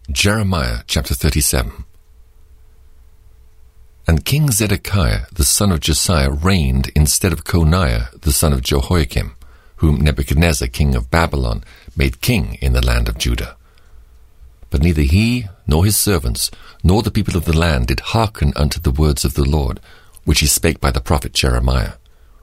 Jeremiah chapter 37. And King Zedekiah the son of Josiah reigned instead of Coniah the son of Jehoiakim, whom Nebuchadnezzar king of Babylon made king in the land of Judah. But neither he, nor his servants, nor the people of the land did hearken unto the words of the Lord, which he spake by the prophet Jeremiah.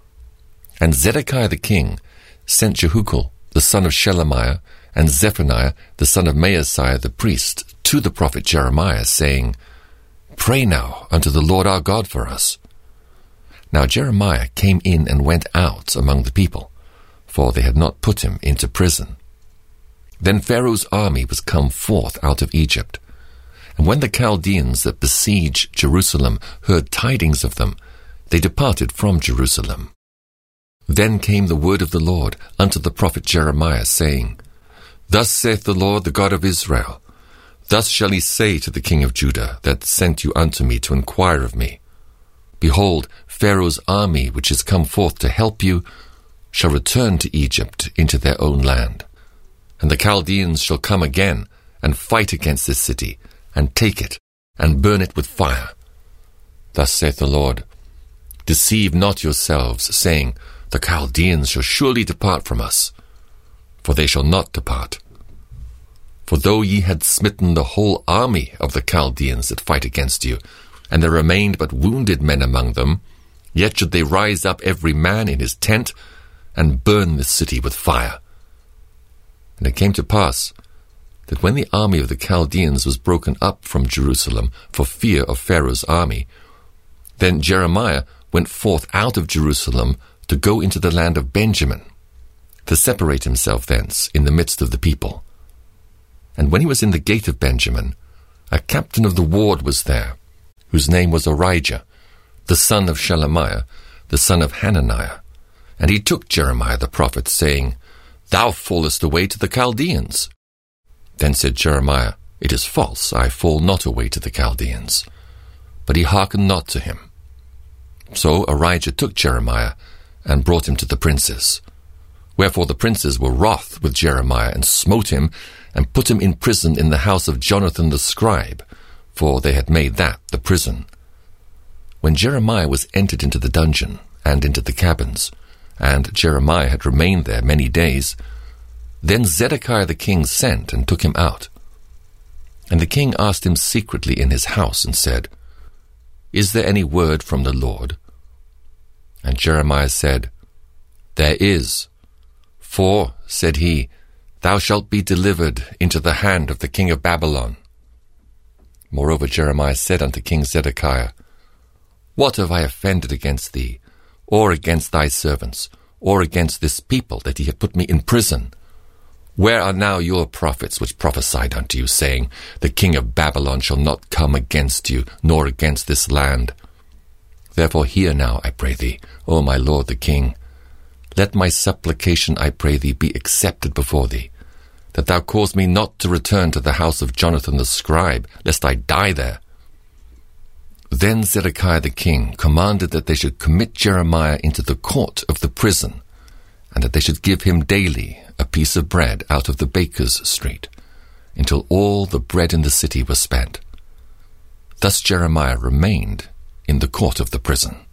And Zedekiah the king sent Jehukal the son of Shelemiah, and Zephaniah the son of Maaseiah the priest, to the prophet Jeremiah, saying, Pray now unto the Lord our God for us. Now Jeremiah came in and went out among the people, for they had not put him into prison. Then Pharaoh's army was come forth out of Egypt. And when the Chaldeans that besiege Jerusalem heard tidings of them, they departed from Jerusalem. Then came the word of the Lord unto the prophet Jeremiah, saying, Thus saith the Lord, the God of Israel, Thus shall he say to the king of Judah, that sent you unto me to inquire of me, Behold, Pharaoh's army, which is come forth to help you, shall return to Egypt into their own land. And the Chaldeans shall come again, and fight against this city, and take it, and burn it with fire. Thus saith the Lord, Deceive not yourselves, saying, The Chaldeans shall surely depart from us. For they shall not depart. For though ye had smitten the whole army of the Chaldeans that fight against you, and there remained but wounded men among them, yet should they rise up every man in his tent, and burn this city with fire. And it came to pass, that when the army of the Chaldeans was broken up from Jerusalem for fear of Pharaoh's army, then Jeremiah went forth out of Jerusalem to go into the land of Benjamin, to separate himself thence in the midst of the people. And when he was in the gate of Benjamin, a captain of the ward was there, whose name was Orijah, the son of Shelemiah, the son of Hananiah. And he took Jeremiah the prophet, saying, Thou fallest away to the Chaldeans. Then said Jeremiah, It is false, I fall not away to the Chaldeans. But he hearkened not to him. So Orijah took Jeremiah, and brought him to the princes. Wherefore the princes were wroth with Jeremiah, and smote him, and put him in prison in the house of Jonathan the scribe, for they had made that the prison. When Jeremiah was entered into the dungeon, and into the cabins, and Jeremiah had remained there many days, then Zedekiah the king sent and took him out. And the king asked him secretly in his house, and said, Is there any word from the Lord? And Jeremiah said, There is. For, said he, Thou shalt be delivered into the hand of the king of Babylon. Moreover Jeremiah said unto King Zedekiah, What have I offended against thee, or against thy servants, or against this people, that ye have put me in prison? Where are now your prophets which prophesied unto you, saying, The king of Babylon shall not come against you, nor against this land? Therefore hear now, I pray thee, O my lord the king. Let my supplication, I pray thee, be accepted before thee, that thou cause me not to return to the house of Jonathan the scribe, lest I die there. Then Zedekiah the king commanded that they should commit Jeremiah into the court of the prison, and that they should give him daily a piece of bread out of the baker's street, until all the bread in the city was spent. Thus Jeremiah remained in the court of the prison.